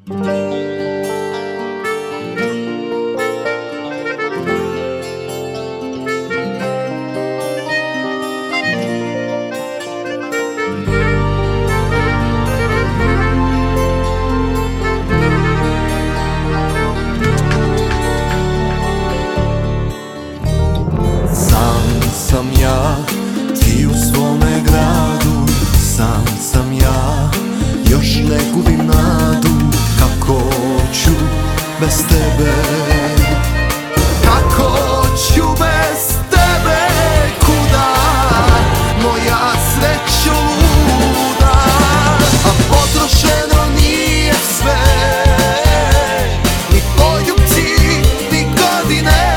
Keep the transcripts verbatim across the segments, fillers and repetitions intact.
Sam ja, ti u svome gradu. Sam sam ja, još ne gubim nadu. Kako ću bez tebe? Kako ću bez tebe? Kuda moja sreća luda? A potrošeno nije sve, ni poljubci, ni godine.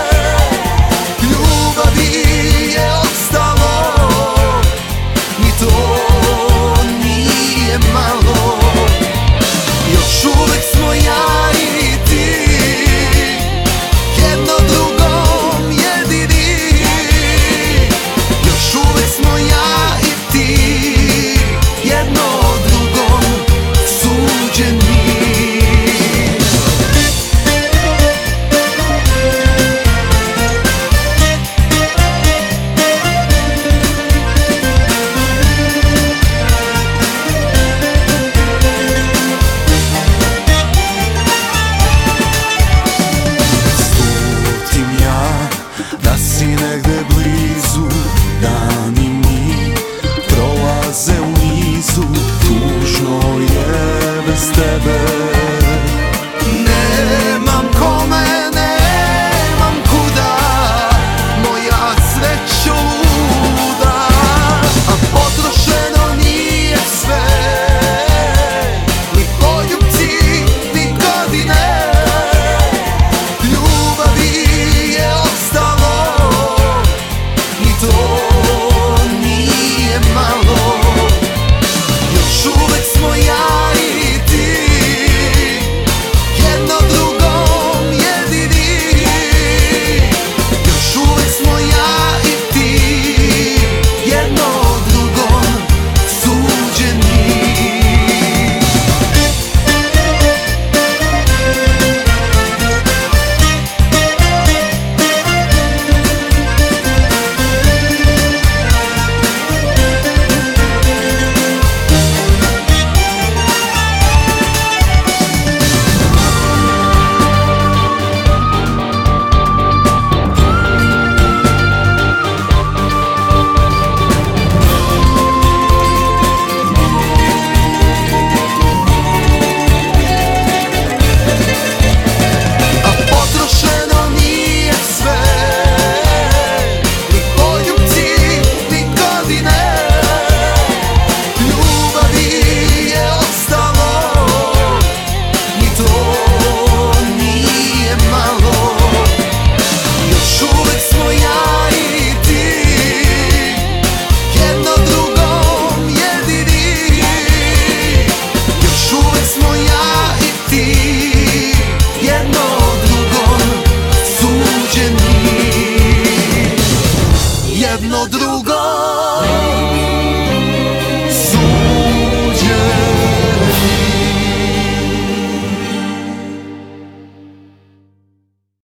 Da si negde blizu, dani mi prolaze u nizu. Tužno je bez tebe. Nemam kome, nemam kuda, moja sreća luda. A potrošeno nije sve, ni poljubci, ni godine. Jedno drugo